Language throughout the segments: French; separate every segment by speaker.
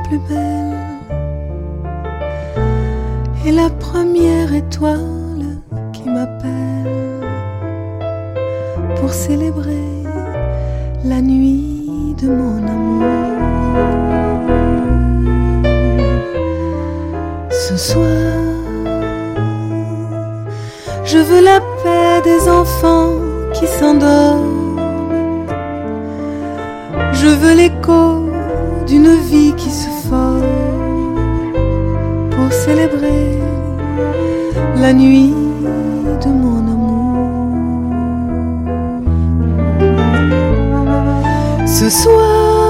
Speaker 1: plus belle et la première étoile qui m'appelle pour célébrer la nuit de mon amour. Ce soir, je veux la paix des enfants qui s'endorment. Je veux l'écho d'une vie qui se forme pour célébrer la nuit de mon amour. Ce soir,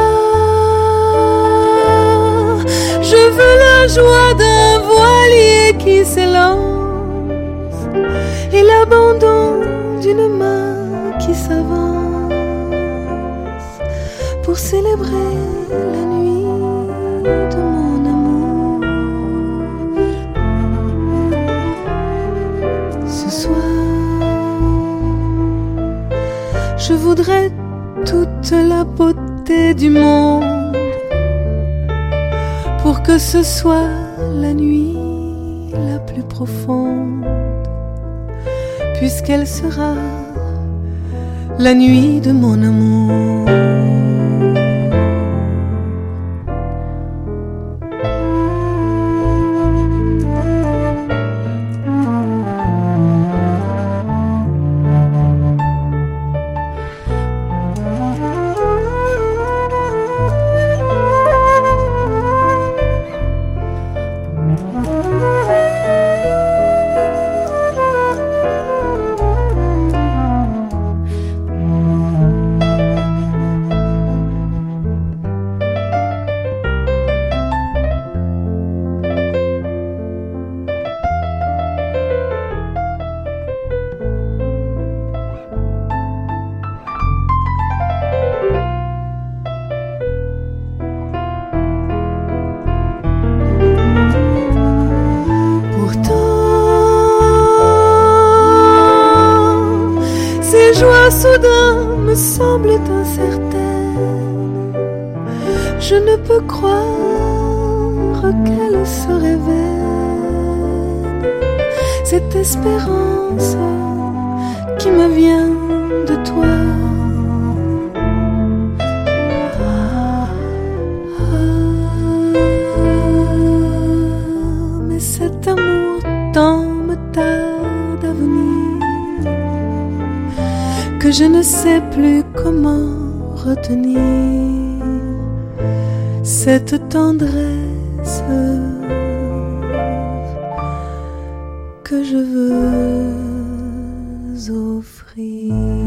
Speaker 1: je veux la joie d'un voilier qui s'élance et l'abandon d'une main qui s'avance pour célébrer la nuit de mon amour. Ce soir, je voudrais toute la beauté du monde pour que ce soit la nuit la plus profonde, puisqu'elle sera la nuit de mon amour. Soudain me semble incertaine. Je ne peux croire qu'elle se révèle. Cette espérance qui me vient de toi. Mais cet amour tant me tarde à venir que je ne sais plus comment retenir cette tendresse que je veux offrir.